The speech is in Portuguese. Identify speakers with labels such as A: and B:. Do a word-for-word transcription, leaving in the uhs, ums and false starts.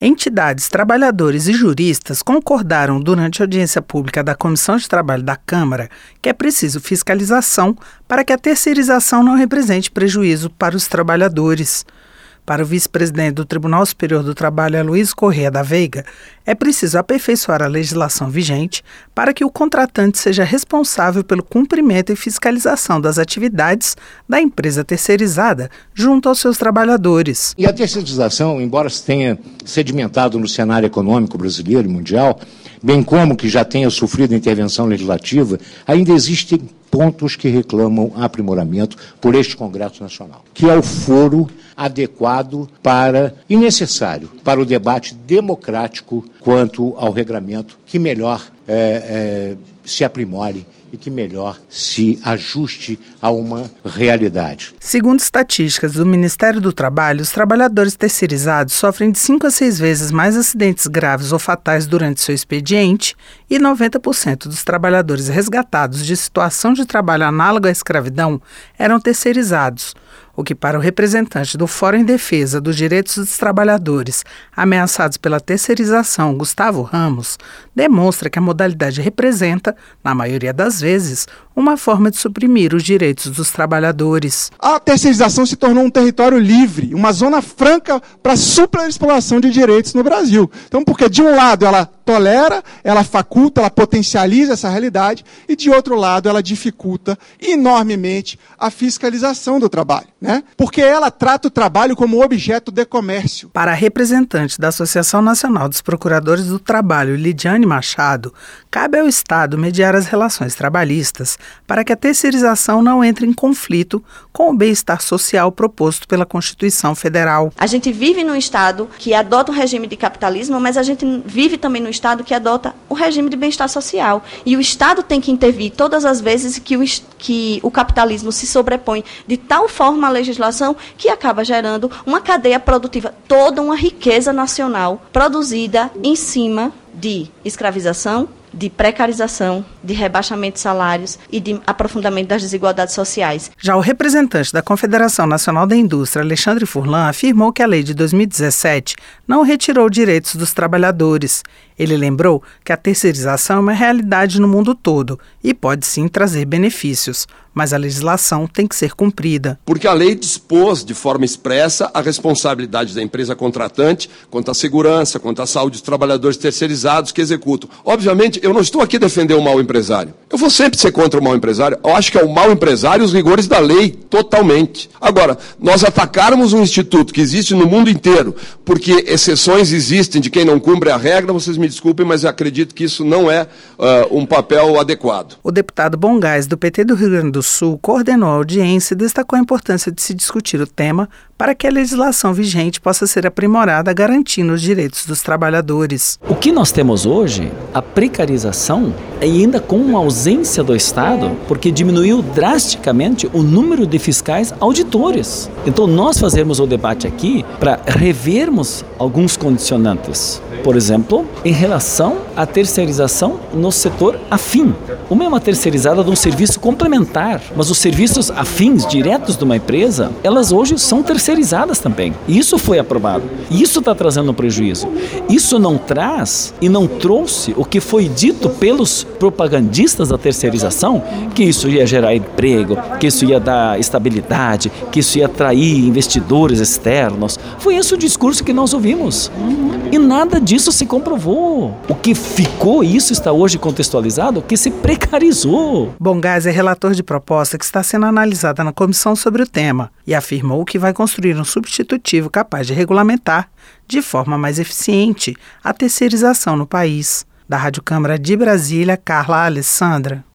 A: Entidades, trabalhadores e juristas concordaram durante a audiência pública da Comissão de Trabalho da Câmara que é preciso fiscalização para que a terceirização não represente prejuízo para os trabalhadores. Para o vice-presidente do Tribunal Superior do Trabalho, Aloysio Corrêa da Veiga, é preciso aperfeiçoar a legislação vigente para que o contratante seja responsável pelo cumprimento e fiscalização das atividades da empresa terceirizada junto aos seus trabalhadores.
B: E a terceirização, embora se tenha sedimentado no cenário econômico brasileiro e mundial, bem como que já tenha sofrido intervenção legislativa, ainda existem pontos que reclamam aprimoramento por este Congresso Nacional, que é o foro adequado para e necessário para o debate democrático quanto ao regramento que melhor é, é, se aprimore e que melhor se ajuste a uma realidade.
A: Segundo estatísticas do Ministério do Trabalho, os trabalhadores terceirizados sofrem de cinco a seis vezes mais acidentes graves ou fatais durante seu expediente e noventa por cento dos trabalhadores resgatados de situação de trabalho análoga à escravidão eram terceirizados, o que para o representante do Fórum em Defesa dos Direitos dos Trabalhadores ameaçados pela terceirização, Gustavo Ramos, demonstra que a modalidade representa, na maioria das vezes, uma forma de suprimir os direitos dos trabalhadores.
C: A terceirização se tornou um território livre, uma zona franca para superexploração de direitos no Brasil. Então, porque de um lado ela tolera, ela faculta, ela potencializa essa realidade, e de outro lado ela dificulta enormemente a fiscalização do trabalho, né? Porque ela trata o trabalho como objeto de comércio.
A: Para a representante da Associação Nacional dos Procuradores do Trabalho, Lidiane Machado, cabe ao Estado mediar as relações trabalhistas para que a terceirização não entre em conflito com o bem-estar social proposto pela Constituição Federal.
D: A gente vive num Estado que adota o regime de capitalismo, mas a gente vive também num Estado que adota o regime de bem-estar social. E o Estado tem que intervir todas as vezes que o, que o capitalismo se sobrepõe de tal forma à legislação que acaba gerando uma cadeia produtiva, toda uma riqueza nacional produzida em cima de escravização, de precarização, de rebaixamento de salários e de aprofundamento das desigualdades sociais.
A: Já o representante da Confederação Nacional da Indústria, Alexandre Furlan, afirmou que a lei de dois mil e dezessete não retirou direitos dos trabalhadores. Ele lembrou que a terceirização é uma realidade no mundo todo e pode sim trazer benefícios, mas a legislação tem que ser cumprida.
E: Porque a lei dispôs de forma expressa a responsabilidade da empresa contratante quanto à segurança, quanto à saúde dos trabalhadores terceirizados que executam. Obviamente, eu não estou aqui defendendo o mau empresário. Eu vou sempre ser contra o mau empresário. Eu acho que é o mau empresário os rigores da lei, totalmente. Agora, nós atacarmos um instituto que existe no mundo inteiro, porque exceções existem de quem não cumpre a regra, vocês me desculpem, mas eu acredito que isso não é uh, um papel adequado.
A: O deputado Bongás, do P T do Rio Grande do Sul, coordenou a audiência e destacou a importância de se discutir o tema para que a legislação vigente possa ser aprimorada, garantindo os direitos dos trabalhadores.
F: O que nós temos hoje, a precarização, é ainda com uma ausência do Estado, porque diminuiu drasticamente o número de fiscais auditores. Então nós fazemos o debate aqui para revermos alguns condicionantes. Por exemplo, em relação à terceirização no setor afim. Uma é uma terceirizada de um serviço complementar, mas os serviços afins, diretos de uma empresa, elas hoje são terceirizadas também. E isso foi aprovado. E isso está trazendo um prejuízo. Isso não traz e não trouxe o que foi dito pelos propagandistas da terceirização, que isso ia gerar emprego, que isso ia dar estabilidade, que isso ia atrair investidores externos. Foi esse o discurso que nós ouvimos. E nada disso se comprovou. O que ficou, e isso está hoje contextualizado, que se precarizou.
A: Bongás é relator de proposta que está sendo analisada na comissão sobre o tema e afirmou que vai construir um substitutivo capaz de regulamentar, de forma mais eficiente, a terceirização no país. Da Rádio Câmara de Brasília, Carla Alessandra.